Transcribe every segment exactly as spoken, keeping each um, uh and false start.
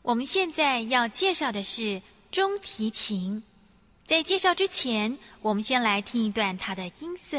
我们现在要介绍的是中提琴。在介绍之前，我们先来听一段它的音色。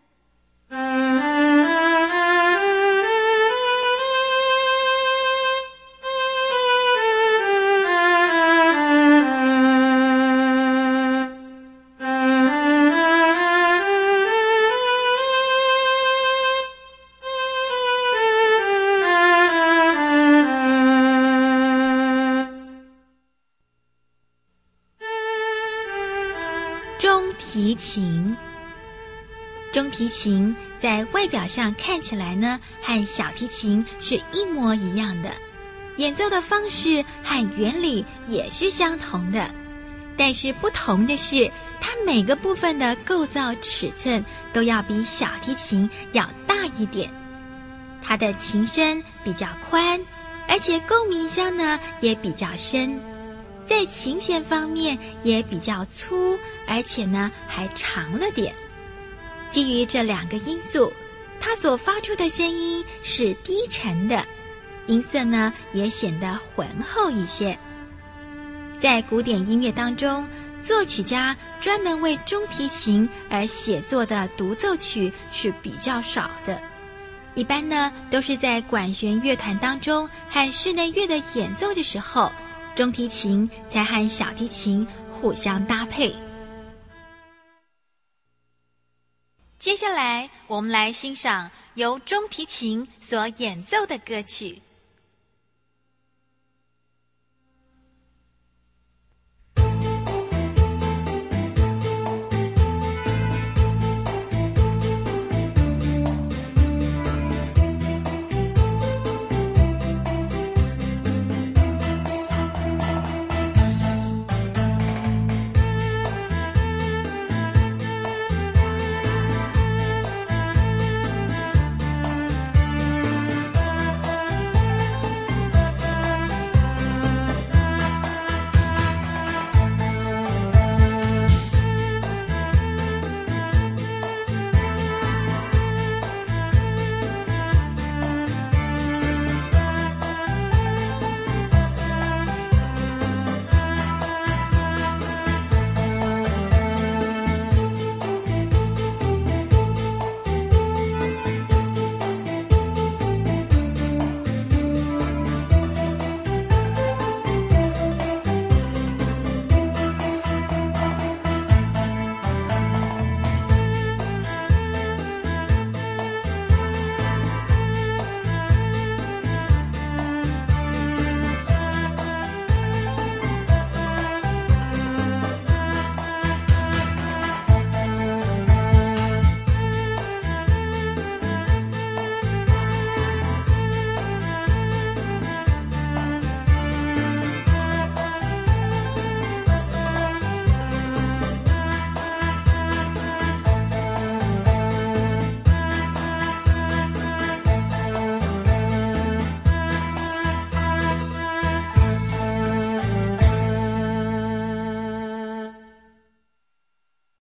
中提琴，中提琴在外表上看起来呢，和小提琴是一模一样的，演奏的方式和原理也是相同的，但是不同的是，它每个部分的构造尺寸都要比小提琴要大一点。它的琴身比较宽，而且共鸣箱呢也比较深。在琴弦方面也比较粗，而且呢还长了点。基于这两个因素，它所发出的声音是低沉的，音色呢也显得浑厚一些。在古典音乐当中，作曲家专门为中提琴而写作的独奏曲是比较少的，一般呢都是在管弦乐团当中和室内乐的演奏的时候，中提琴才和小提琴互相搭配。接下来，我们来欣赏由中提琴所演奏的歌曲。